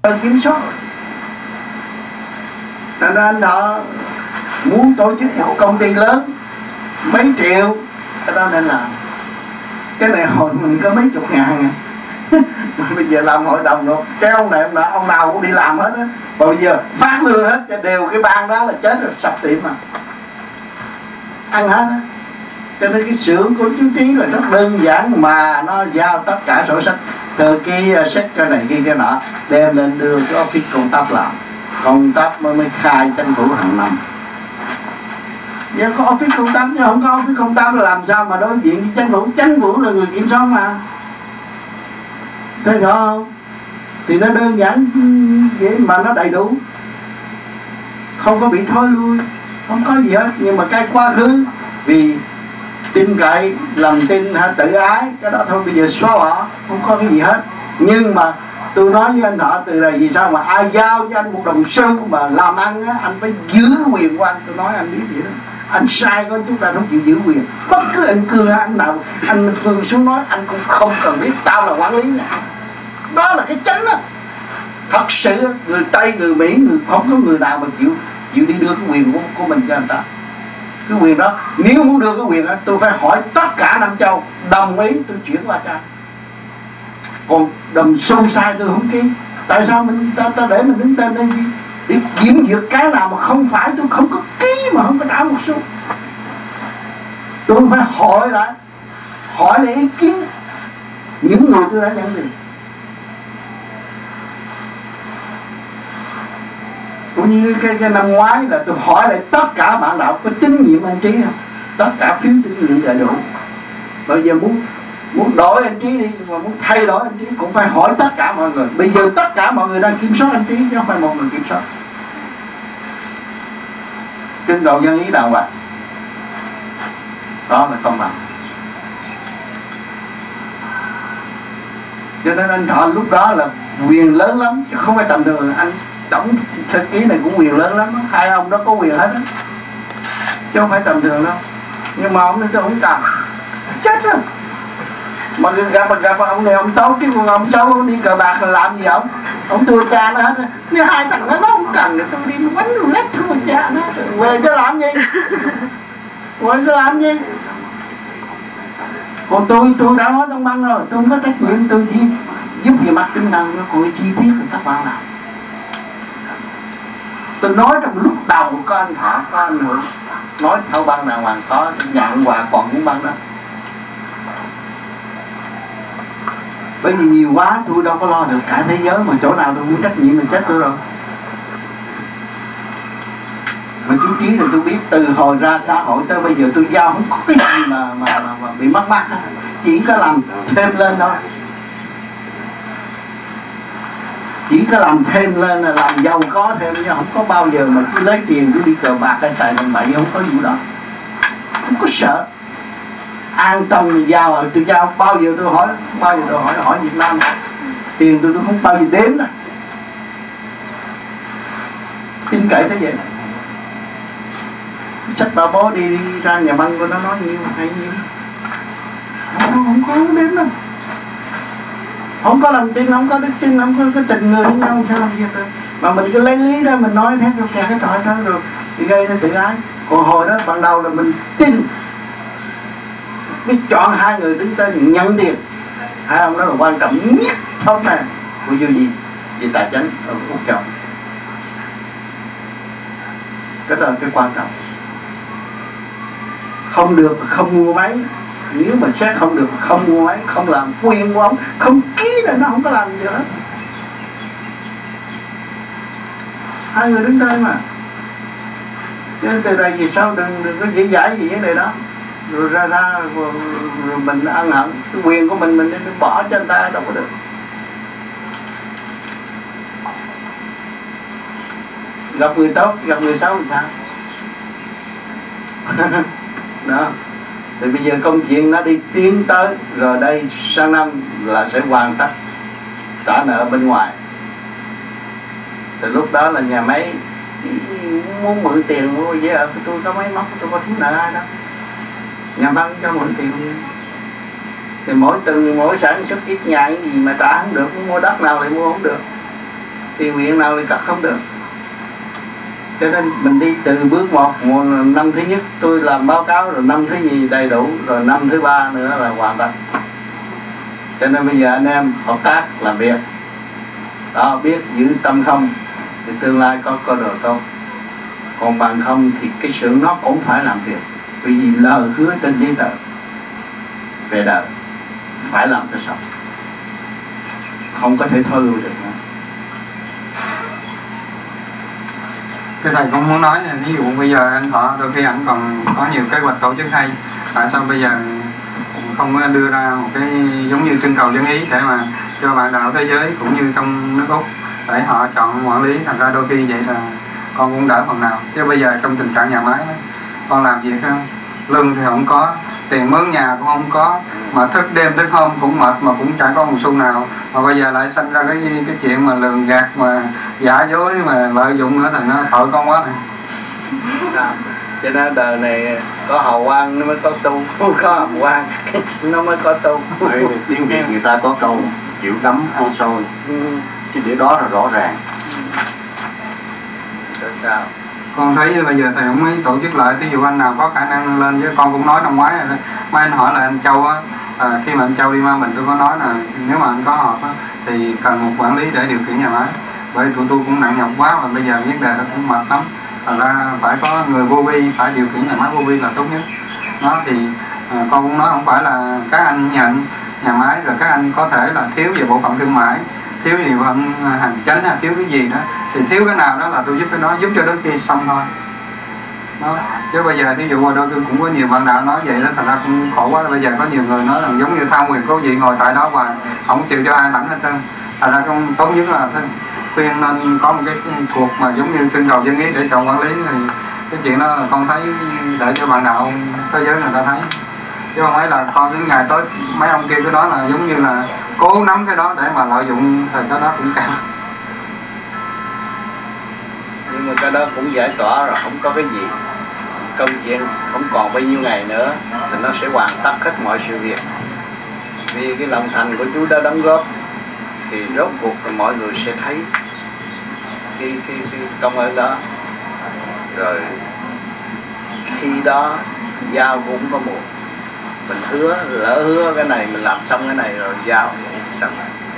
kiểm soát. Thành ra anh Thọ muốn tổ chức một công ty lớn mấy triệu, cái đó nên làm. Cái này hồi mình có mấy chục ngàn à. Bây giờ làm hội đồng rồi, cái ông này ông nào cũng đi làm hết á. Và bây giờ phát lương hết cho đều cái ban đó là chết rồi, sập tiệm mà ăn hết á. Cho nên cái xưởng của chú Trí là rất đơn giản, mà nó giao tất cả sổ sách, từ cái sách cái này cái nọ đem lên đưa cho office công tác làm. Công tác mới khai tranh thủ hàng năm. Giờ có office công tác, nhưng không có office công tác là làm sao mà đối diện với chính phủ là người kiểm soát mà. Thấy rõ không? Thì nó đơn giản vậy mà nó đầy đủ, không có bị thôi lui, không có gì hết. Nhưng mà cái quá khứ vì tin cậy, lòng tin hay tự ái, cái đó thôi bây giờ xóa bỏ, không có cái gì hết. Nhưng mà tôi nói với anh Thọ từ đây, vì sao mà ai giao cho anh một đồng xu mà làm ăn á, anh phải giữ quyền của anh. Tôi nói anh biết vậy đó. Anh sai có chúng ta không chịu giữ quyền. Bất cứ anh cưa anh nào, anh Phương xuống nói anh cũng không cần biết tao là quản lý này. Đó là cái chánh đó. Thật sự người Tây, người Mỹ, không có người nào mà chịu đi đưa cái quyền của mình cho anh ta. Cái quyền đó, nếu muốn đưa cái quyền đó, tôi phải hỏi tất cả Nam Châu đồng ý tôi chuyển qua cho anh. Còn đồng xu sai tôi không ký. Tại sao ta để mình đứng tên đây gì? Để kiểm duyệt cái nào mà không phải tôi không có ký mà không có trả một xu. Tôi phải hỏi lại, hỏi để ý kiến những người tôi đã nhận tiền. Cũng như cái năm ngoái là tôi hỏi lại tất cả bạn đạo có tín nhiệm anh Trí không? Tất cả phiếu tín nhiệm đầy đủ. Bây giờ muốn đổi anh Trí đi, mà muốn thay đổi anh Trí cũng phải hỏi tất cả mọi người. Bây giờ tất cả mọi người đang kiểm soát anh Trí chứ không phải một người kiểm soát. Trưng cầu dân ý đàng hoàng. Đó là công bằng. Cho nên anh Thọ lúc đó là quyền lớn lắm, chứ không phải tầm thường. Anh tổng thư ký này cũng quyền lớn lắm, hai ông đó có quyền hết đó, chứ không phải tầm thường đâu. Nhưng mà ông này tôi không cần, chết rồi. Mà gặp ông này ông tốt, chứ còn ông xấu ông đi cờ bạc là làm gì ông? Ông thua cha nó hết. Nếu hai thằng nó không cần thì tôi đi quánh lét thua cha nó. Về cho làm gì? Về cho làm gì? Còn tôi đã nói trong băng rồi, tôi không có trách nhiệm, tôi chỉ giúp về mặt tinh thần, còn cái chi tiết thì các bạn làm. Tôi nói trong lúc đầu có anh Thọ, có anh Hữu, nói theo băng đàng hoàng, có nhận quà còn cũng băng đó. Bởi vì nhiều quá tôi đâu có lo được cả thế giới, mà chỗ nào tôi muốn trách nhiệm mình chết tôi rồi. Mà chú Trí thì tôi biết từ hồi ra xã hội tới bây giờ tôi giao không có cái gì mà bị mất mát hết. Chỉ có làm thêm lên thôi. Chỉ có làm thêm lên là làm giàu có thêm, chứ không có bao giờ mà cứ lấy tiền cứ đi cờ bạc hay xài đồng bậy, không có vụ đó. Không có sợ. An tâm thì giao rồi, tôi giao bao giờ tôi hỏi Việt Nam. Tiền tôi không bao giờ đếm đâu. Tin cậy tới vậy. Sách bà bố đi ra nhà băng của nó nói nhiêu hay nhiêu. Không có đếm đâu. Không có lòng tin, không có đức tin, không có cái tình người với nhau sao làm việc được. Mà mình cứ lấy lý đó mình nói thế rồi cái trò đó rồi thì gây nên tự ái. Còn hồi đó ban đầu là mình tin, biết chọn hai người đứng tên nhận tiền. Hai ông đó là quan trọng nhất không nè. Của vô gì? Vì tài chánh ở Úc Châu. Cái đó là cái quan trọng. Không được không mua máy. Nếu mà xét không được không mua máy, không làm quyền của ông, không ký là nó không có làm gì hết. Hai người đứng đây mà. Cho nên từ đây về sau đừng có dễ dãi gì vấn đề đó. Rồi ra rồi mình ăn hận. Cái quyền của mình bỏ cho người ta đâu có được. Gặp người tốt, gặp người xấu thì sao? Đó. Thì bây giờ công chuyện nó đi tiến tới. Rồi đây sang năm là sẽ hoàn tất trả nợ bên ngoài. Từ lúc đó là nhà máy muốn mượn tiền mua với ở tôi có máy móc, tôi có thiếu nợ ai đâu. Nhà băng cho mượn tiền. Thì mỗi sản xuất ít nhà cái gì mà trả không được, mua đất nào thì mua không được. thì nguyện nào thì cắt không được. Cho nên mình đi từ bước một năm thứ nhất tôi làm báo cáo, rồi năm thứ nhì đầy đủ, rồi năm thứ ba nữa là hoàn thành. Cho nên bây giờ anh em hợp tác làm việc đó, biết giữ tâm không thì tương lai có cơ đồ tốt. Còn bằng không thì cái sự nó cũng phải làm việc, vì lời hứa trên giấy tờ về đời phải làm cho xong, không có thể thôi lui được nữa. Cái thầy cũng muốn nói là ví dụ bây giờ anh Thọ đôi khi anh còn có nhiều kế hoạch tổ chức hay, tại sao bây giờ không có đưa ra một cái giống như trưng cầu dân ý để mà cho bạn đạo thế giới cũng như trong nước Úc để họ chọn quản lý. Thành ra đôi khi vậy là con cũng đỡ phần nào. Chứ bây giờ trong tình trạng nhà máy con làm việc lương thì không có, tiền mướn nhà cũng không có, mà thức đêm thức hôm cũng mệt mà cũng chẳng có một xu nào, mà bây giờ lại sinh ra cái chuyện mà lường gạt mà giả dối mà lợi dụng nữa thì nó tội con quá này. Cho nên đời này có hào quang nó mới có tu, không có hào quang nó mới có tu. Tiếng Việt người ta có câu chịu đắm ăn sôi, cái điều đó là rõ ràng. Rồi sao? Con thấy bây giờ thầy cũng mới tổ chức lại, ví dụ anh nào có khả năng lên, với con cũng nói năm ngoái rồi. Mai anh hỏi là anh Châu á, khi mà anh Châu đi Ma Bình tôi có nói là nếu mà anh có họp á thì cần một quản lý để điều khiển nhà máy, bởi tụi tôi cũng nặng nhọc quá mà bây giờ vấn đề nó cũng mệt lắm. Thành ra phải có người vô vi, phải điều khiển nhà máy vô vi là tốt nhất. Nó thì con cũng nói không phải là các anh nhận nhà máy rồi các anh có thể là thiếu về bộ phận thương mại, thiếu gì phận hành chánh hay thiếu cái gì đó, thì thiếu cái nào đó là tôi giúp cái đó, giúp cho đến khi xong thôi đó. Chứ bây giờ thí dụ ngoài đâu tôi cũng có nhiều bạn đạo nói vậy đó, thành ra cũng khổ quá. Bây giờ có nhiều người nói là giống như thao quyền cố vị ngồi tại đó và không chịu cho ai lãnh hết trơn. Thành ra không tốt nhất là khuyên nên có một cái cuộc mà giống như trưng cầu dân ý để chọn quản lý, thì cái chuyện đó là con thấy để cho bạn đạo thế giới người ta thấy, chứ không phải là con đến ngày tới mấy ông kia cái đó là giống như là cố nắm cái đó để mà lợi dụng, thì cái đó cũng cao. Nhưng mà cái đó cũng giải tỏa rồi, không có cái gì. Công chuyện không còn bao nhiêu ngày nữa thì nó sẽ hoàn tất hết mọi sự việc. Vì cái lòng thành của chú đã đóng góp thì rốt cuộc là mọi người sẽ thấy cái công ơn đó. Rồi khi đó giao cũng có một, mình hứa, lỡ hứa cái này mình làm xong cái này rồi giao xong.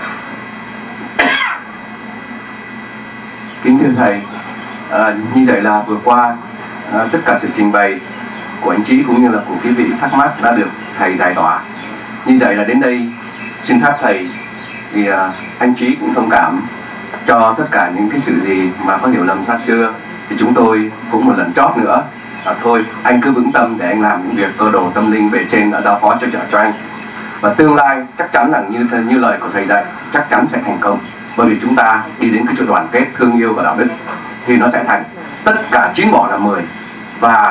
Kính thưa thầy, như vậy là vừa qua tất cả sự trình bày của anh Chí cũng như là của quý vị thắc mắc đã được thầy giải tỏa. Như vậy là đến đây xin phép thầy thì anh Chí cũng thông cảm cho tất cả những cái sự gì mà có hiểu lầm xa xưa, thì chúng tôi cũng một lần chót nữa thôi anh cứ vững tâm để anh làm những việc cơ đồ tâm linh về trên đã giao phó cho anh, và tương lai chắc chắn là như lời của thầy dạy chắc chắn sẽ thành công, bởi vì chúng ta đi đến cái chỗ đoàn kết thương yêu và đạo đức thì nó sẽ thành. Tất cả 9 bỏ là 10 và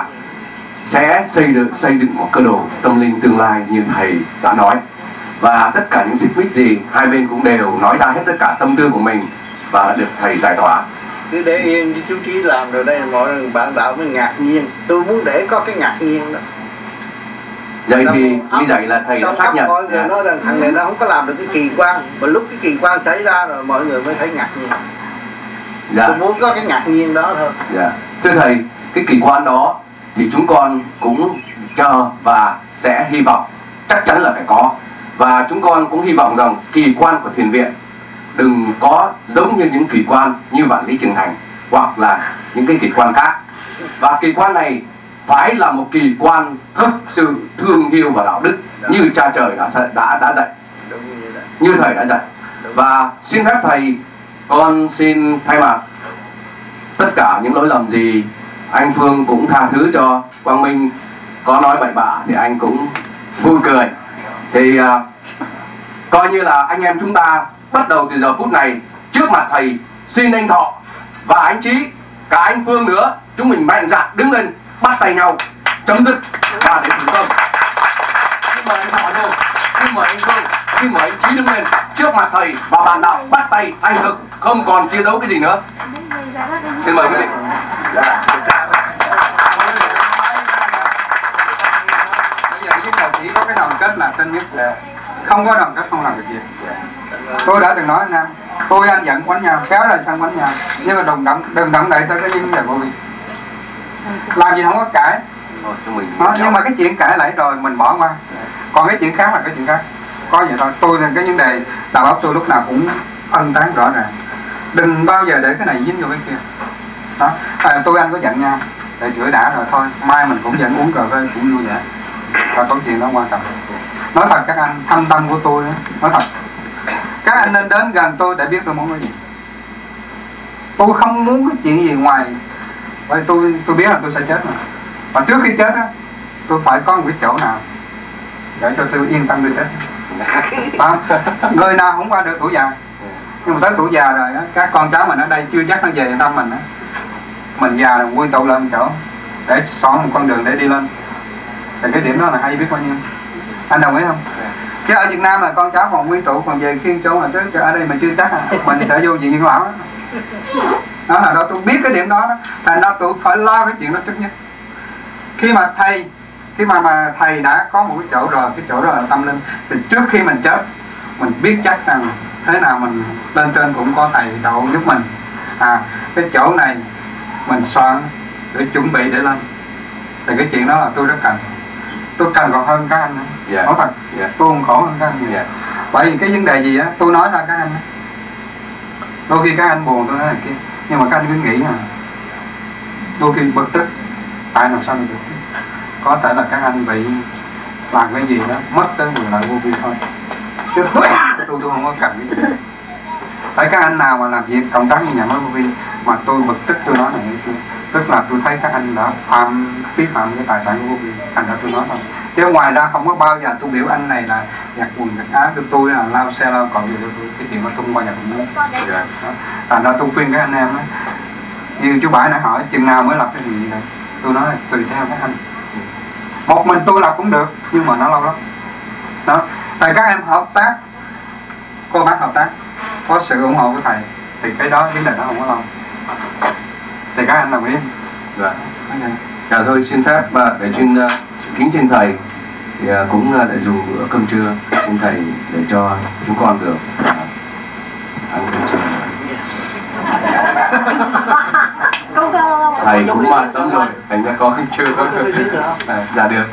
sẽ xây dựng một cơ đồ tâm linh tương lai như thầy đã nói. Và tất cả những xích mích gì hai bên cũng đều nói ra hết tất cả tâm tư của mình và đã được thầy giải tỏa. Cứ để yên như chú Trí làm rồi đây, mọi người bạn đạo mới ngạc nhiên. Tôi muốn để có cái ngạc nhiên đó. Vậy thì như vậy là thầy đã xác nhận. Mọi người nói rằng thằng này nó không có làm được cái kỳ quan, mà lúc cái kỳ quan xảy ra rồi mọi người mới thấy ngạc nhiên. Tôi muốn có cái ngạc nhiên đó thôi. Thưa thầy, cái kỳ quan đó thì chúng con cũng chờ và sẽ hy vọng chắc chắn là phải có. Và chúng con cũng hy vọng rằng kỳ quan của thiền viện đừng có giống như những kỳ quan như Vạn Lý Trường Thành hoặc là những cái kỳ quan khác. Và kỳ quan này phải là một kỳ quan thực sự thương yêu và đạo đức như cha trời đã dạy, như thầy đã dạy. Và xin phép thầy, con xin thay mặt tất cả những lỗi lầm gì anh Phương cũng tha thứ cho Quang Minh có nói bậy bạ thì anh cũng vui cười. Thì coi như là anh em chúng ta bắt đầu từ giờ phút này trước mặt thầy xin anh Thọ và anh Trí, cả anh Phương nữa, chúng mình mạnh dạn đứng lên bắt tay nhau chấm dứt và để thành công. Xin mời anh Thọ luôn, xin mời anh Phương, xin mời anh Trí đứng lên trước mặt thầy và bàn đạo bắt tay anh thực, không còn chia đấu cái gì nữa. Xin mời quý vị. Bây giờ chúng ta chỉ có cái đoàn kết là tân nhất, không có đoàn kết không làm được gì. Tôi đã từng nói anh Nam, Tôi anh giận quánh nhau, kéo ra sang quánh nhau, nhưng mà đừng động đậy tới cái vấn đề vô vi. Làm gì không có cãi. Nhưng mà cái chuyện cãi lại rồi mình bỏ qua. Còn cái chuyện khác là cái chuyện khác. Có vậy thôi. Tôi là cái vấn đề đầu óc tôi lúc nào cũng ân tán rõ ràng. Đừng bao giờ để cái này dính vô cái kia. Đó. Tôi anh có giận nhau để chửi đã rồi thôi, mai mình cũng vẫn uống cà phê cũng vui vẻ. Và câu chuyện đó quan trọng. Nói thật các anh, thâm tâm của tôi đó, nói thật, các anh nên đến gần tôi để biết tôi muốn cái gì. Tôi không muốn cái chuyện gì ngoài, bởi tôi biết là tôi sẽ chết mà. Và trước khi chết á, tôi phải có một cái chỗ nào để cho tôi yên tâm đi chết. Người nào không qua được tuổi già, nhưng mà tới tuổi già rồi á, các con cháu mình ở đây chưa chắc nó về tâm mình á. Mình già rồi quy tụ lên một chỗ để xỏ một con đường để đi lên. Thì cái điểm đó là hay biết bao nhiêu. Anh đồng ý không? Chứ ở Việt Nam là con cháu còn quy tụ, còn về khiên chỗ là tới ở đây mình chưa chắc à. Mình sẽ vô diện Nhân Lão đó. Đó là đó tôi biết cái điểm đó. Thành ra tôi phải lo cái chuyện đó trước nhất. Khi mà thầy đã có một cái chỗ rồi, cái chỗ đó là tâm linh, thì trước khi mình chết mình biết chắc rằng thế nào mình lên trên cũng có thầy độ giúp mình. Cái chỗ này mình soạn để chuẩn bị để lên. Thì cái chuyện đó là tôi rất cần. Tôi cần còn hơn các anh nữa. Nói thật, tôi còn khổ hơn các anh nhiều. Bởi vì cái vấn đề gì á, tôi nói ra các anh á. Đôi khi các anh buồn tôi nói này kia, nhưng mà các anh cứ nghĩ đôi khi bực tức, tại làm sao được. Có thể là các anh bị làm cái gì đó mất tới quyền lợi vô vi thôi. Chứ tôi không có cần cái gì. Tại các anh nào mà làm việc cộng tác như nhà máy vô vi mà tôi bực tức tôi nói này cái kia, tức là tôi thấy các anh đã vi phạm cái tài sản của vô vi, thành ra tôi nói thôi. Chứ ngoài ra không có bao giờ tôi biểu anh này là giặt quần giặt áo cho tôi, là lao xe lao cọ gì cho tôi, cái chuyện mà tôi không bao giờ tôi muốn. Thành ra tôi khuyên các anh em đó, như chú Bãi nãy hỏi chừng nào mới lập cái gì này, tôi nói là tùy theo các anh. Một mình tôi lập cũng được, nhưng mà nó lâu lắm. Đó, tại các em hợp tác, cô bác hợp tác, có sự ủng hộ của thầy, thì cái đó vấn đề nó không có lâu. Thì các anh đồng ý. Dạ thôi, xin phép để kính trên thầy thì cũng để dùng bữa cơm trưa, xin thầy để cho chúng con được ăn cơm trưa. Thầy cũng quan tâm rồi, thành ra có cơm trưa thôi. Dạ được.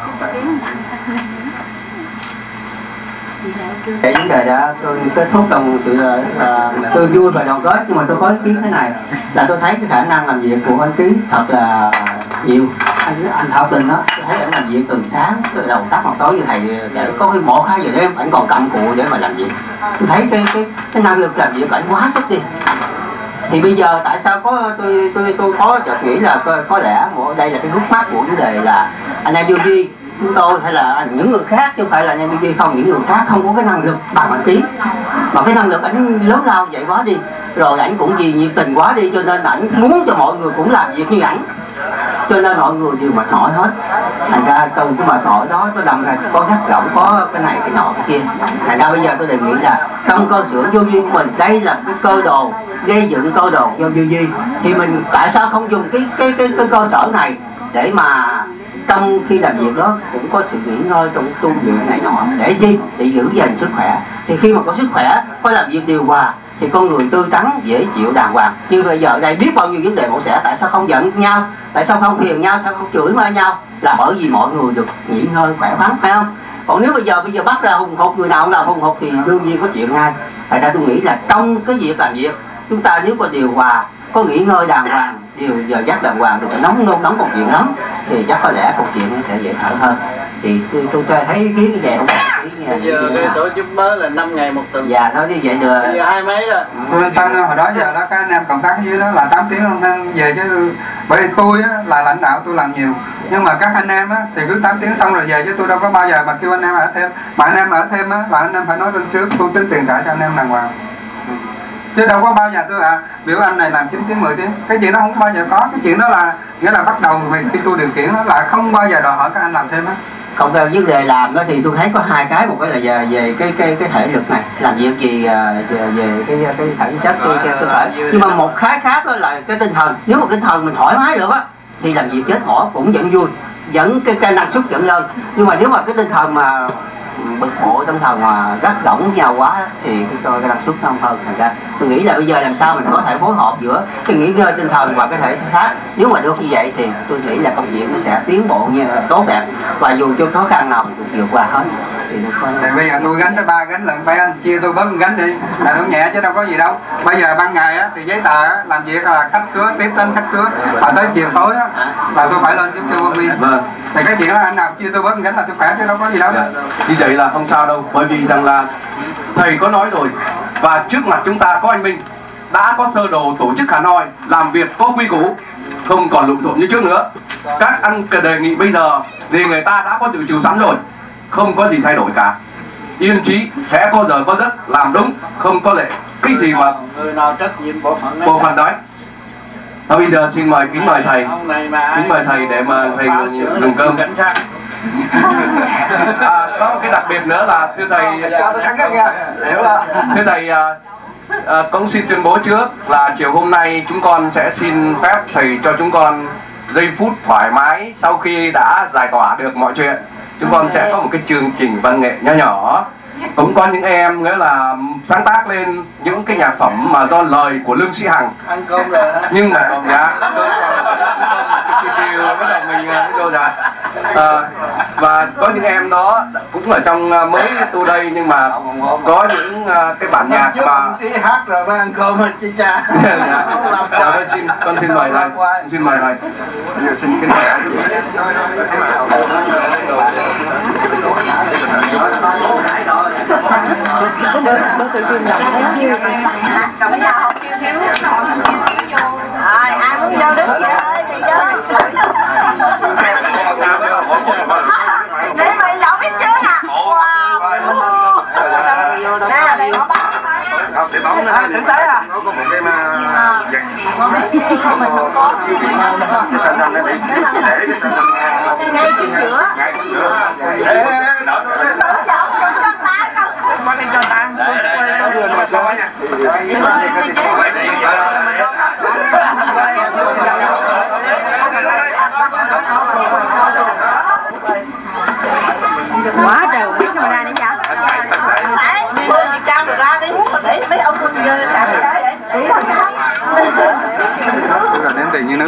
Cái vấn đề đó tôi kết thúc trong sự tôi vui và đoàn kết, nhưng mà tôi có ý kiến thế này là tôi thấy cái khả năng làm việc của anh Trí thật là nhiều. Anh Thảo Tình đó, tôi thấy anh làm việc từ sáng từ đầu tắt mặt tối như thầy, để có cái 1-2 giờ đêm anh còn cầm cụ để mà làm việc. Tôi thấy cái năng lực làm việc của anh quá sức đi. Thì bây giờ tại sao tôi có chợt nghĩ là có lẽ đây là cái gút mắt của vấn đề là anh em vô vi chúng tôi hay là những người khác, chứ không phải là anh em vô vi không, những người khác không có cái năng lực bằng anh Trí, mà cái năng lực ảnh lớn lao vậy quá đi, rồi ảnh cũng vì nhiệt tình quá đi, cho nên ảnh muốn cho mọi người cũng làm việc như ảnh, cho nên mọi người đều mệt mỏi hết. Thành ra từ cái mệt mỏi đó nó đâm ra có gắt gỏng, có cái này cái nọ cái kia. Thành ra bây giờ tôi đề nghị là trong cơ sở vô vi của mình, đây là cái cơ đồ gây dựng cơ đồ vô vi, thì mình tại sao không dùng cái cơ sở này để mà trong khi làm việc đó cũng có sự nghỉ ngơi trong tu luyện này nọ, để gì? Để giữ gìn sức khỏe. Thì khi mà có sức khỏe, có làm việc điều hòa thì con người tươi tắn, dễ chịu, đàng hoàng. Nhưng bây giờ đây biết bao nhiêu vấn đề mổ xẻ, tại sao không giận nhau, tại sao không phiền nhau, sao không chửi ma nhau, là bởi vì mọi người được nghỉ ngơi khỏe khoắn, phải không? Còn nếu bây giờ bắt ra hùng hục, người nào cũng làm hùng hục thì đương nhiên có chuyện ngay. Tại ra tôi nghĩ là trong cái việc làm việc, chúng ta nếu có điều hòa, có nghỉ ngơi đàng hoàng, điều giờ giấc đàng hoàng, được nóng công chuyện lắm, thì chắc có lẽ câu chuyện nó sẽ dễ thở hơn. Thì tôi thấy ý kiến như vậy không? Bây giờ cái tổ chức mới là 5 ngày một tuần. Dạ nói như vậy được. Bây giờ 2 mấy rồi. Tôi tăng hồi đó giờ đó các anh em cộng tác dưới đó là 8 tiếng không nên về, chứ bởi vì tôi á, là lãnh đạo tôi làm nhiều, nhưng mà các anh em á, thì cứ 8 tiếng xong rồi về, chứ tôi đâu có bao giờ mà kêu anh em ở thêm. Mà anh em ở thêm á, là anh em phải nói tên trước, tôi tính tiền trả cho anh em đàng hoàng. Chứ đâu có bao giờ tôi biểu anh này làm 9 tiếng 10 tiếng, cái chuyện đó không bao giờ có. Cái chuyện đó là nghĩa là bắt đầu khi tôi điều khiển đó là không bao giờ đòi hỏi các anh làm thêm á. Còn về vấn đề làm đó thì tôi thấy có 2 cái, một cái là về cái thể lực này, làm việc gì về cái thể chất cơ thể, nhưng mà một cái khác đó là cái tinh thần. Nếu mà tinh thần mình thoải mái được á thì làm việc chết bỏ cũng vẫn vui. vẫn cái năng suất vẫn lên. Nhưng mà nếu mà cái tinh thần mà bực bội, tinh thần mà gắt gỏng với nhau quá thì cái năng suất nó không hơn. Thành ra tôi nghĩ là bây giờ làm sao mình có thể phối hợp giữa cái nghỉ ngơi tinh thần và cái thể xác. Nếu mà được như vậy thì tôi nghĩ là công việc nó sẽ tiến bộ như là tốt đẹp, và dù cho khó khăn nào cũng vượt qua hết. Thì bây giờ tôi gánh tới 3 gánh lận, phải anh chia tôi bớt gánh đi là nó nhẹ chứ đâu có gì đâu. Bây giờ ban ngày á, thì giấy tờ á, làm việc là khách khứa, tiếp đến khách khứa, và tới chiều tối á, là tôi phải lên giúp cho công viên. Vâng. Thì cái chuyện đó anh nào chia tôi bớt gánh là tôi khỏe chứ đâu có gì đâu. Như vậy là không sao đâu, bởi vì rằng là thầy có nói rồi, và trước mặt chúng ta có anh Minh đã có sơ đồ tổ chức Hà Nội, làm việc có quy củ, không còn lụm thuộm như trước nữa. Các anh đề nghị bây giờ thì người ta đã có dự trù sẵn rồi, không có gì thay đổi cả, yên trí, sẽ có giờ có giấc, làm đúng, không có lệ cái gì mà người nào trách nhiệm bộ phận đấy. Và bây giờ xin mời, kính mời thầy, kính mời thầy để mà thầy dùng cơm. Có cái đặc biệt nữa là thưa thầy, cũng xin tuyên bố trước là chiều hôm nay chúng con sẽ xin phép thầy cho chúng con giây phút thoải mái. Sau khi đã giải tỏa được mọi chuyện, chúng con sẽ có một cái chương trình văn nghệ nho nhỏ. Cũng có những em nghĩa là sáng tác lên những cái nhạc phẩm mà do lời của Lương Sĩ Hằng. Ăn cơm rồi đó. Nhưng mà dạ chiều bắt đầu mình đâu dạ. Và có những em đó cũng ở trong mới tu đây, nhưng mà có những cái bản nhạc mà hát rồi mới ăn cơm rồi chứ cha. Dạ, con xin mời thầy. Xin mời thầy. Xin kính mời anh chị. Cộng nhau không thiếu rồi, ai muốn vô đứng chơi thì vô. Để mày lộn biết chưa à? Nè, đây nó bắt. Tử tế à? Nó có một cái mà ngay chính giữa. Quá trời biết mà ra đấy nhá. Trang được ra đi, để mấy ông quân chơi làm cái đấy. Là ném tiền như nước.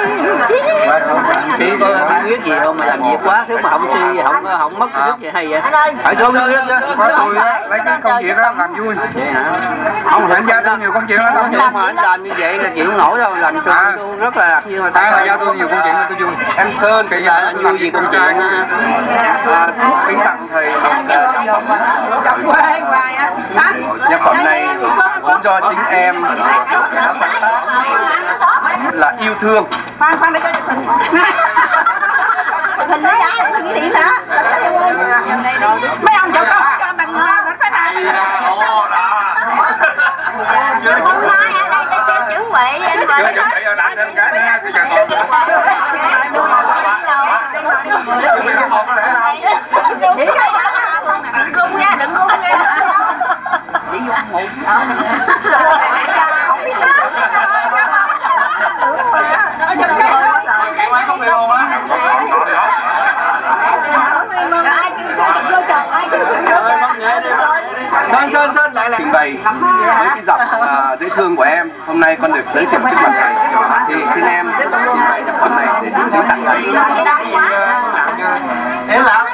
Khi có bí quyết gì không mà làm việc quá, thứ mà không suy, không mất sức vậy hay vậy? Phải không? Có tôi lấy cái công việc đó làm vui. Vậy hả? Ông phải giao tôi nhiều công chuyện lắm. Nhưng mà anh làm như vậy là chịu nổi đâu, làm cho tôi rất là nhưng mà tại là giao tôi nhiều công chuyện là tôi vui. Em Sơn thì giờ anh vui gì công chuyện á. kính tặng thầy nhạc phẩm này cũng do chính em đã sáng tác, là yêu thương. Khoan để cho chụp hình. Chụp hình nó ra, mình nghĩ điểm hả? Mấy ông chụp không cho bằng nó phải này. Hôm nay ở đây ta chưa chuẩn bị, anh mời. chuẩn bị ở đặng thêm cái nha, cái chàng còn. Đừng cung nha, đừng cung nha. Chỉ vô ngủ. Không biết đó. Sơn lại trình bày với cái giọng dễ thương của em. Hôm nay con được giới thiệu trước mặt thầy, thì xin em trình bày nhạc phẩm này để chúng tặng thầy. Em làm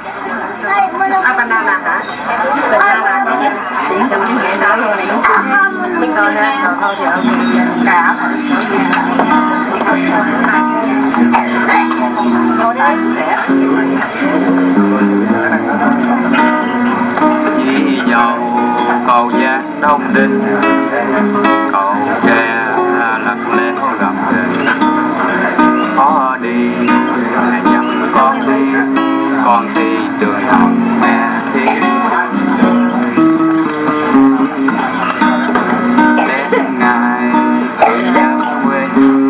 banana hả? Banana tiện cho mình dễ nói luôn này. Mình thôi thì cả Vì dầu cầu Giang Đông Đinh, cầu tre lặng lẽ gặp đời, khó đi mẹ dặn con thì trường học mẹ thiên đến ngày tôi nhớ quê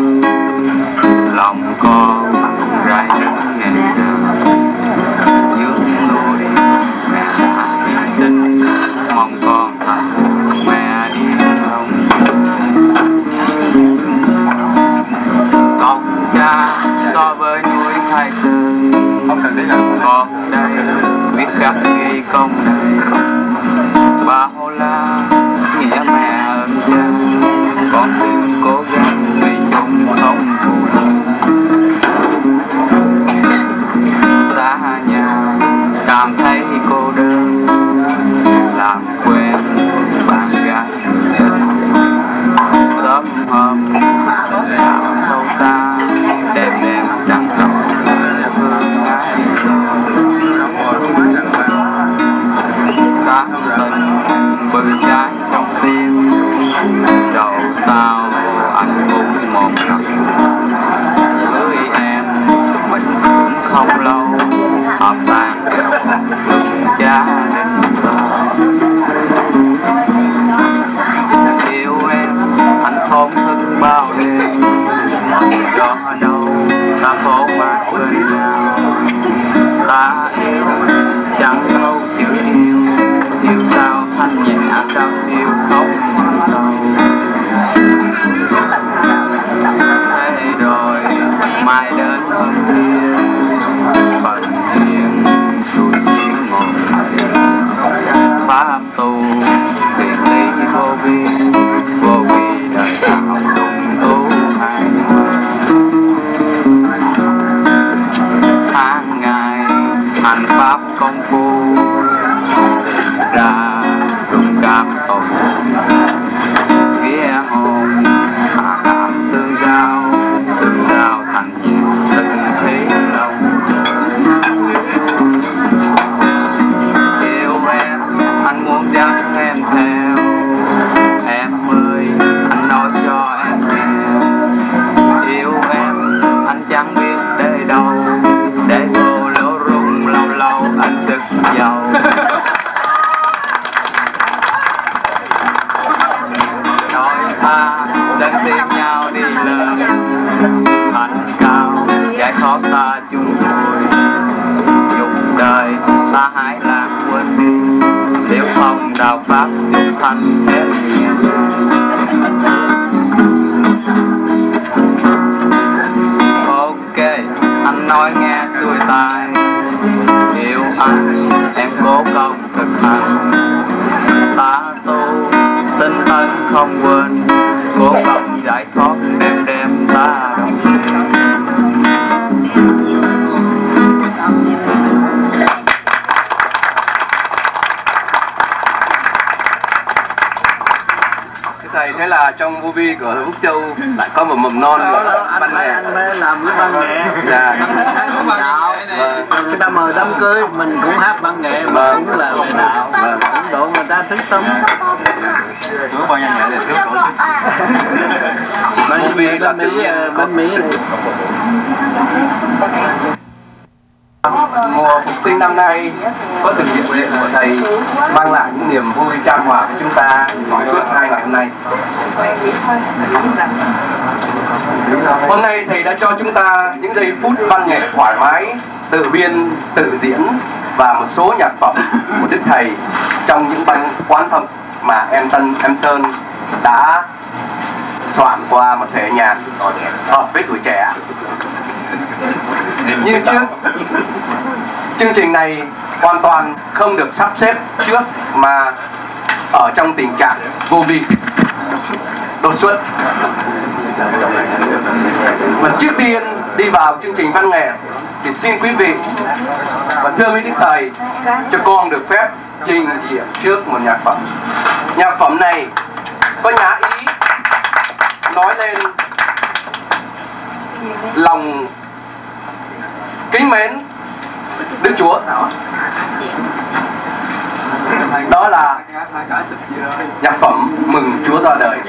lòng con rải ngày đường những nỗi mẹ đã hy sinh, mong con thành mẹ yên lòng. Con cha so với núi Thái Sơn một đây biết khắc ghi công này bao la nghĩa mẹ ơn cha, con xin cố gắng vì chúng không phụ lòng. Xa nhà cảm thấy cô đơn, làm quen bạn gái sớm hôm tình cảm sâu xa, đêm đêm trăng rộng hương ái. Các tình bự trái trong tim, đầu sao anh cũng một lần với em mình cũng không lâu, hợp tan cha đình yêu em anh thổn thức bao đêm, do đâu ta khổ mãi bên nhau. Ta yêu chẳng thấu chữ yêu sao thanh nhẹ cao siêu không sâu. Thế rồi mai đến hôm kia phận hiền xui xuyên một thầy pháp tu biệt ly vô vi đời đạo đúng tu hai. Tháng ngày hành pháp công phu ra rung cảm tội ghé hồn hạ cảm tương giao thành nhiều tình thế lâu. Yêu em anh muốn dắt em theo, em ơi anh nói cho em nghe. Yêu em anh chẳng biết để đâu, để cô lỗ rung lâu lâu anh sức giàu. Nói ta đến tìm nhau đi lên thành cao, giải thoát ta chung vui. Dùng đời ta hãy làm quên đi, nếu không đạo pháp dùng thành thế nghĩa. Ok anh nói nghe xuôi tai, yêu anh em cố công thực hành. Ta tu tinh tấn không quên, cố công giải thoát đêm đêm ta đồng hành. Thầy, thế là trong vô vi của Úc Châu lại có một mầm non văn nghệ. Anh mới làm cái văn nghệ. Dạ. Đạo. Người ta mời đám cưới mình cũng hát văn nghệ mà cũng là đạo. Cũng độ người ta thức tâm. Thiếu bao nhiêu nghệ là thiếu tổ chức. Vô vi là bên Mỹ. Mùa phục sinh năm nay có sự hiện diện của thầy mang lại những niềm vui chan hòa với chúng ta suốt 2 ngày hôm nay. Hôm nay thầy đã cho chúng ta những giây phút văn nghệ thoải mái, tự biên, tự diễn và một số nhạc phẩm của Đức Thầy trong những băng quán thâm mà em Tân, em Sơn đã soạn qua một thể nhạc hợp với tuổi trẻ. Như trước, chương trình này hoàn toàn không được sắp xếp trước mà ở trong tình trạng vô vi, đột xuất. Và trước tiên đi vào chương trình văn nghệ thì xin quý vị và thưa với Đức Thầy cho con được phép trình diễn trước một nhạc phẩm. Nhạc phẩm này có nhã ý nói lên lòng kính mến Đức Chúa. Đó là nhạc phẩm Mừng Chúa ra đời.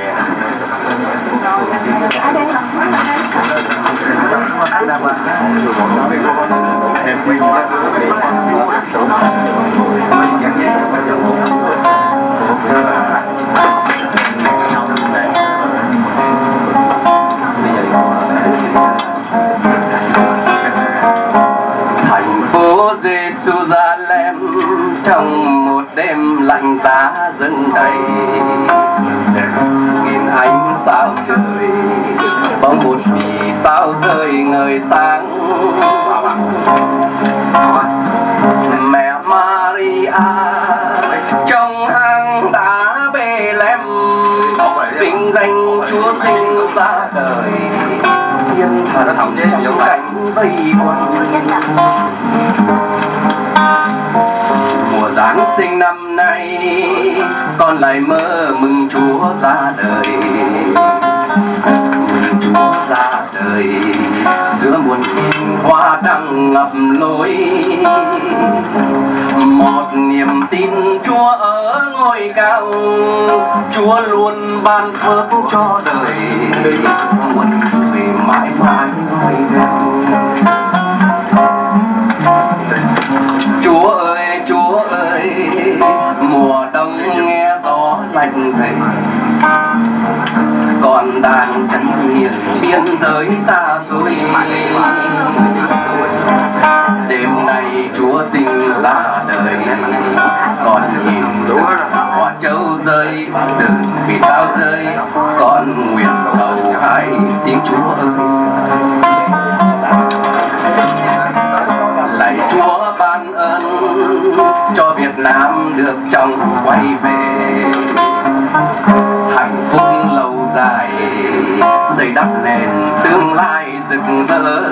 Thành phố Giê-xu-gia-lem trong một đêm lạnh giá dâng đầy, nghìn ánh sao trời bỗng một vì sao rơi ngời sáng. ra đời thiên thần trong cảnh vây quanh. Mùa Giáng sinh năm nay con lại mơ mừng Chúa ra đời, mừng Chúa ra đời giữa muôn thiên hoa đang ngập lối. Một niềm tin Chúa ở ngôi cao, Chúa luôn ban phước cho đời, muôn người mãi mãi ngôi theo. Chúa ơi, mùa đông nghe gió lạnh về, còn đang trấn miền biên giới xa xôi. Đêm nay Chúa sinh ra đời, con nhìn hoa châu rơi từ vì sao rơi, con nguyện cầu hai tiếng Chúa ơi. Lạy Chúa ban ơn cho Việt Nam được trong quay về, hạnh phúc lâu dài xây đắp nền tương lai rực rỡ.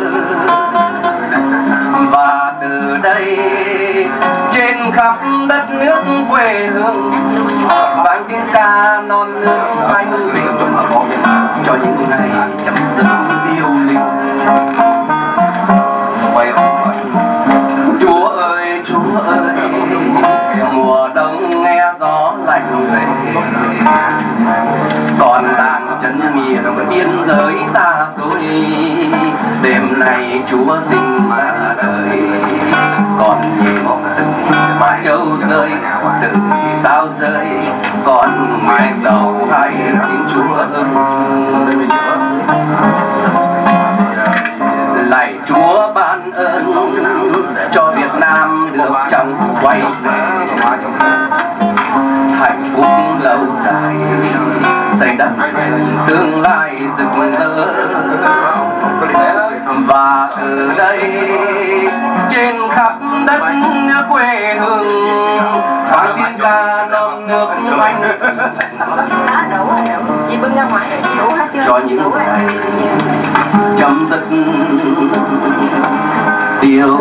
Và từ đây trên khắp đất nước quê hương vang tiếng ca non nước anh bình cho những ngày chấm dứt điêu linh. Chúa ơi, mùa đông nghe gió lạnh về, còn đang trấn miền biên giới xa xôi. Đêm nay Chúa sinh ra đời, con nhìn từng hoa châu rơi từ vì sao rơi, con nguyện đầu hai tiếng Chúa ơi. Lạy Chúa ban ơn cho Việt Nam được trong quay về, hạnh phúc lâu dài xây đắp tương lai rực rỡ. Và từ đây trên khắp đất nước quê hương vang tiếng ca non nước anh cho những ngày chấm dứt điều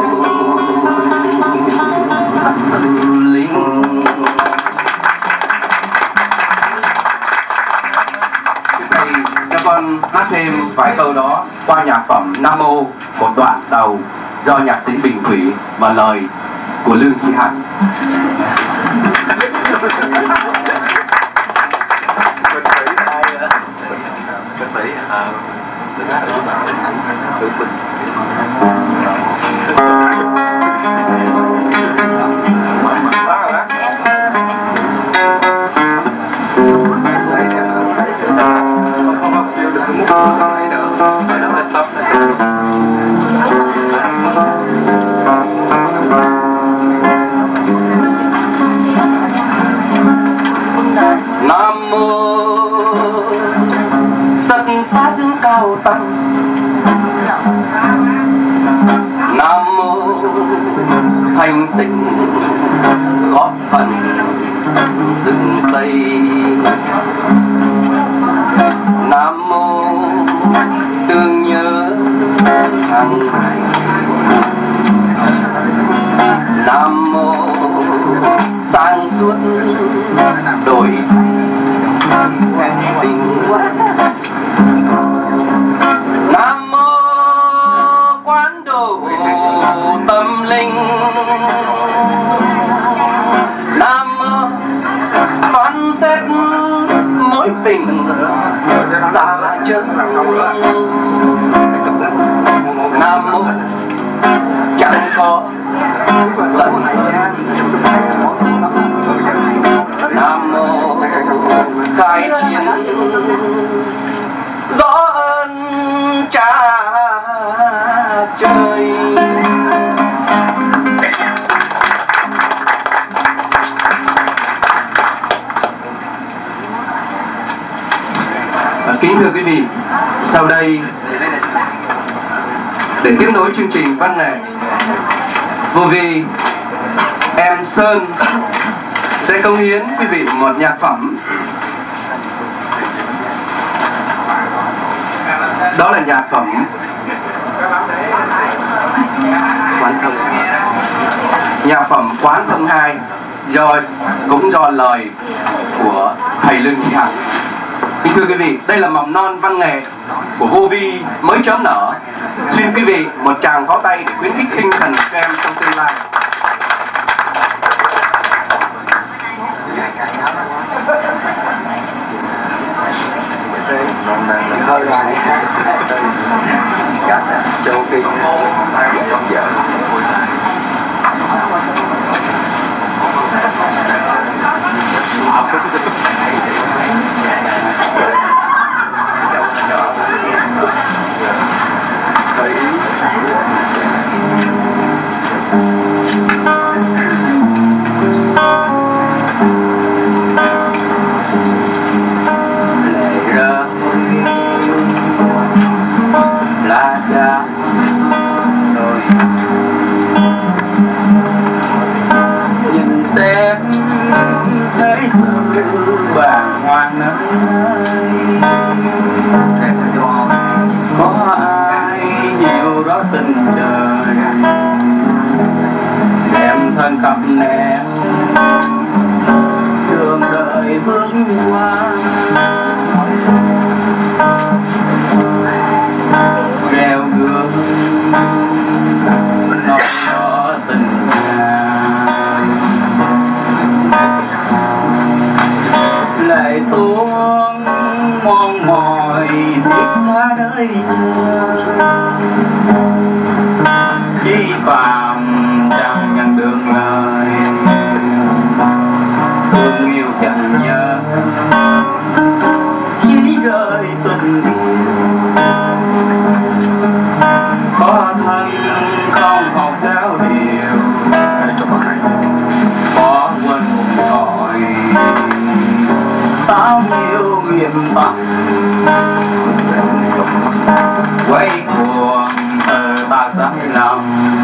linh. Thầy cho con hát thêm vài câu đó qua nhạc phẩm Nam Mô, một đoạn đầu do nhạc sĩ Bình Thủy và lời của Lương Sĩ Hằng. Nam mô Sất Phát Cao Tăng, Nam mô Thanh Tịnh góp phần dựng xây, Nam mô tương nhớ hàng ngày, Nam mô sáng suốt đổi tình, Nam mô quán độ tâm linh, Nam mô phán xét mối tình xa chân, Nam mô chẳng có giận, Nam mô khai chiến rõ ơn cha trời. Kính thưa quý vị, sau đây để tiếp nối chương trình văn nghệ vô vi, em Sơn sẽ cống hiến quý vị một nhạc phẩm Đó là nhạc phẩm Quán Thông 2 cũng do lời của thầy Lương Trí Hằng. Kính thưa quý vị, đây là mầm non văn nghệ của Vô Vi mới chớm nở. Xin quý vị một tràng pháo tay để khuyến khích tinh thần các em trong tương lai. Châu Phi không dở. Nhìn xét thấy sự bàng hoàng nơi có ai hiểu rõ tình trời đem thân cặp nẻo đường đời bước qua reo gương nói rõ tình lại tuôn mòn mỏi thiết tha đời chỉ phàm chẳng nhận được lời thương yêu chẳng nhớ chỉ rơi tình yêu có thân không học giáo điều có quên một cõi bao nhiêu nghiêm tắc quay cuồng từ ta sai lầm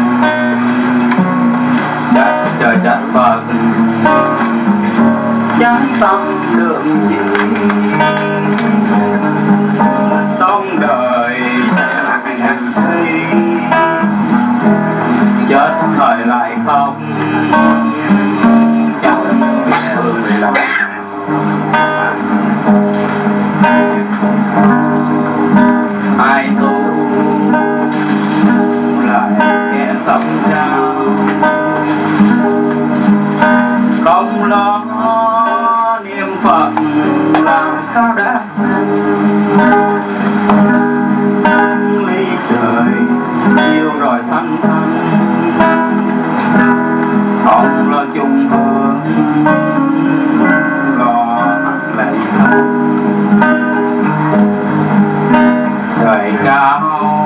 trách trời trách Phật chẳng tâm được gì sống đời chẳng thấy chết thời lại không chẳng biết thương người làm ai tu lại kẻ tâm trao không lo niệm Phật làm sao đã ly trời yêu rồi thân thân không lo chung hương lo hạnh lệ trời cao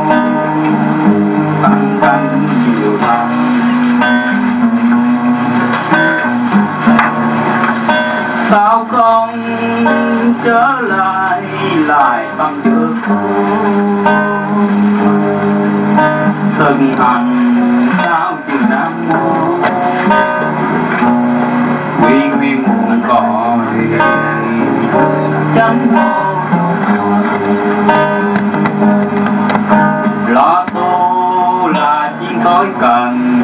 tăng thân chiều thăng sao không trở lại tâm trước từng hành sao chữ Nam Mô quy nguyên muôn cõi chẳng mô lo tu là chiến tối cần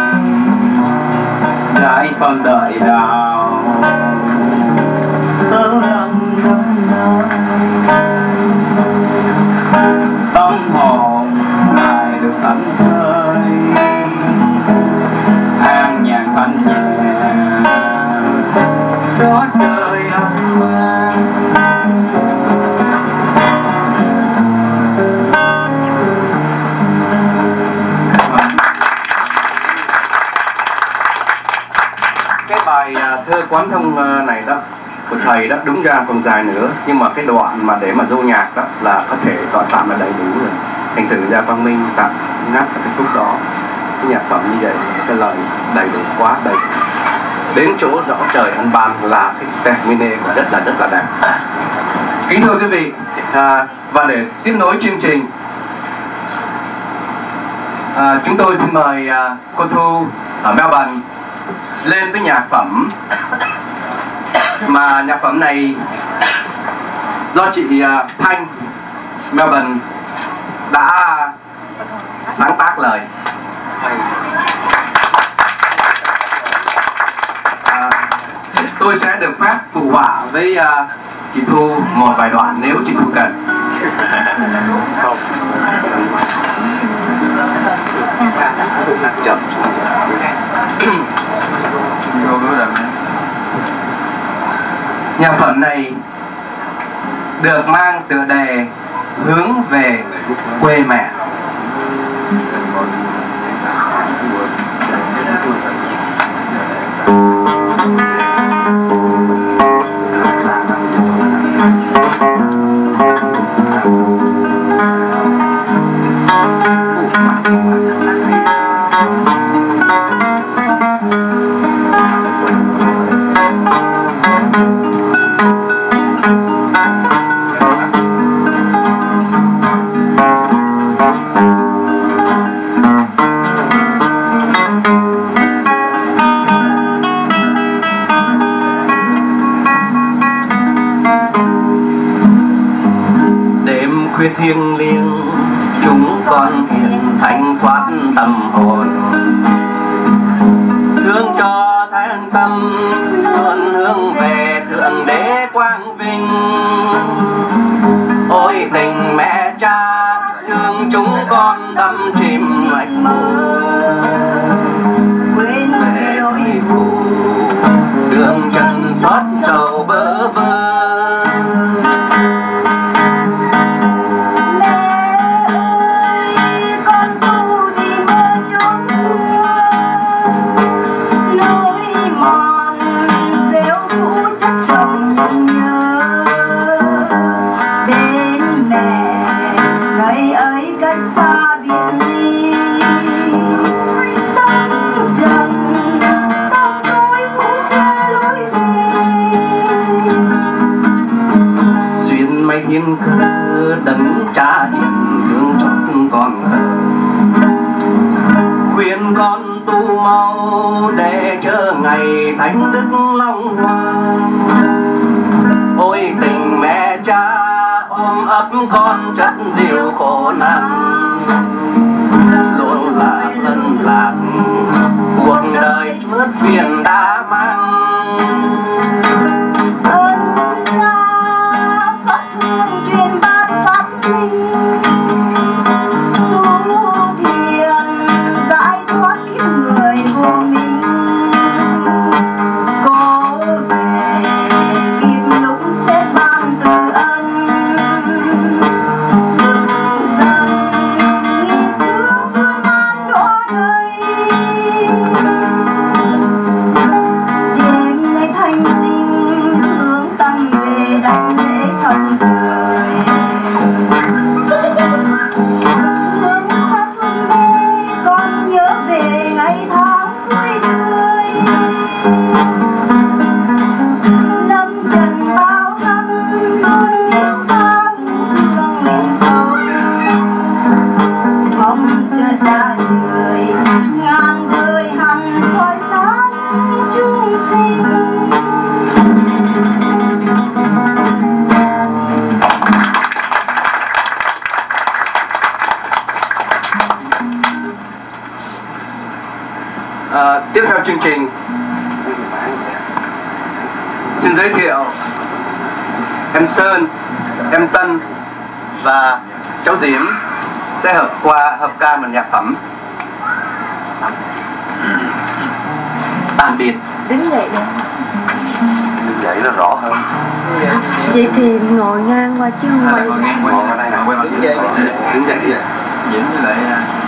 lại phần đời đạo tớ lần tâm hồn lại được thảnh thơi an nhàn thanh nhẹ đó trời ân cái bài thơ Quán Thông này đó của thầy đó đúng ra còn dài nữa, nhưng mà cái đoạn mà để mà vô nhạc đó là có thể gọi tạm là đầy đủ rồi. Thành thử ra Quang Minh tặng ngắt cái khúc đó, cái nhạc phẩm như vậy, cái lời đầy đủ quá đầy đủ. Đến chỗ rõ trời ăn ban là cái termine của rất là đẹp. Kính thưa quý vị, và để tiếp nối chương trình, chúng tôi xin mời cô Thu ở Melbourne lên với nhạc phẩm, mà nhạc phẩm này do chị Thanh Melbourne đã sáng tác lời. Tôi sẽ được phép phụ họa với chị Thu một vài đoạn nếu chị Thu cần. Nhạc phẩm này được mang tựa đề Hướng về quê mẹ. Khuya thiêng liêng chúng con hiền thanh thoát tâm hồn, hướng cho than tâm luôn hướng về thượng đế quang vinh. Ôi tình mẹ cha thương chúng con đắm chìm mạch mơ, quên về lối cũ đường chân xót sầu bơ vơ. Thiên cơ đấng cha hiền thương chót con khuyên con tu mau để chờ ngày thánh đức long hoàng. Ôi tình mẹ cha ôm ấp con chất dịu khổ nạn, luôn là lân lạc cuộc đời bớt phiền đã mang. Tiếp theo chương trình xin giới thiệu em Sơn, em Tân và cháu Diễm sẽ hợp ca một nhạc phẩm Tạm biệt. Đứng dậy đi. Đứng dậy nó rõ hơn. Vậy thì ngồi ngang qua chứ không quay. Ngồi ở đây nào, quay mặt đứng dậy. Đứng dậy đi. Diễm với lại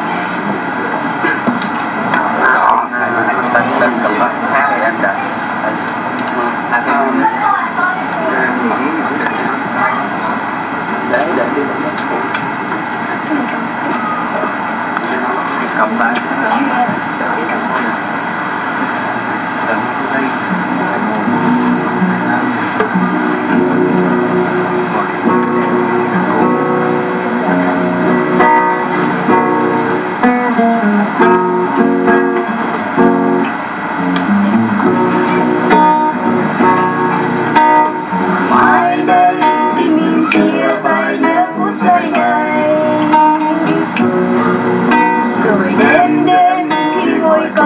đó, Tân cầm hết hát thì em trả. Để đi. Cầm tay.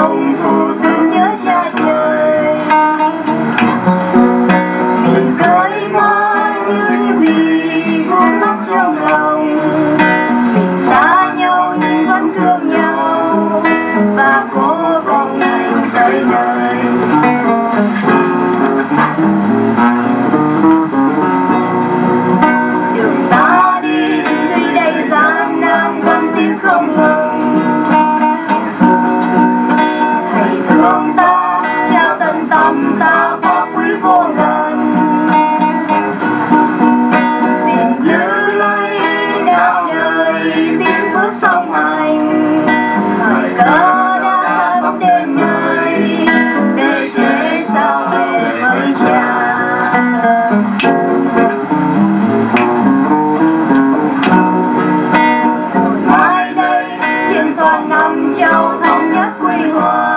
ông phụ tưởng nhớ cha trời. Mình cởi mở những gì vun đắp trong lòng, mình xa nhau nhưng vẫn thương nhau và cố con hành tới đời. Đường ta đi tuy đầy gian nan vẫn tiến không ngừng. Hãy thương ta, trao tận tâm ta có quý vô ngần. Gìn giữ lấy đạo đời tiến bước song hành. Thời cơ đã sắp đến nơi, về chế sao về với cha. Mai đây trên toàn năm châu thống nhất quy hòa.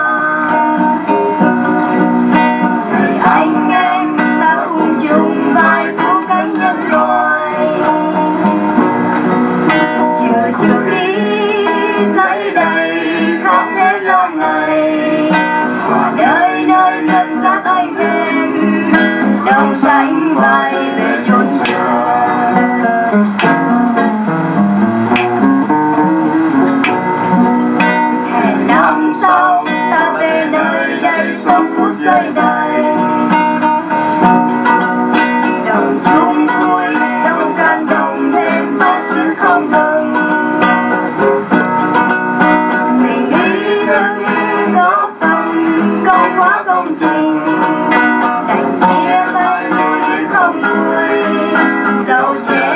Này anh em ta cùng chung vai cứu cánh nhân loại. Chưa khi giấy đầy khắp thế gian này, và nơi nơi dân giác anh em đồng sánh vai về chốn xưa. Hẹn năm sau ta về nơi đây sống phút giây đầy. Đồng chung vui, đồng can đồng thêm phát triển không ngừng. Mình ý thức góp phần công hóa công trình, đành chia tay lưu luyến không nguôi, dẫu che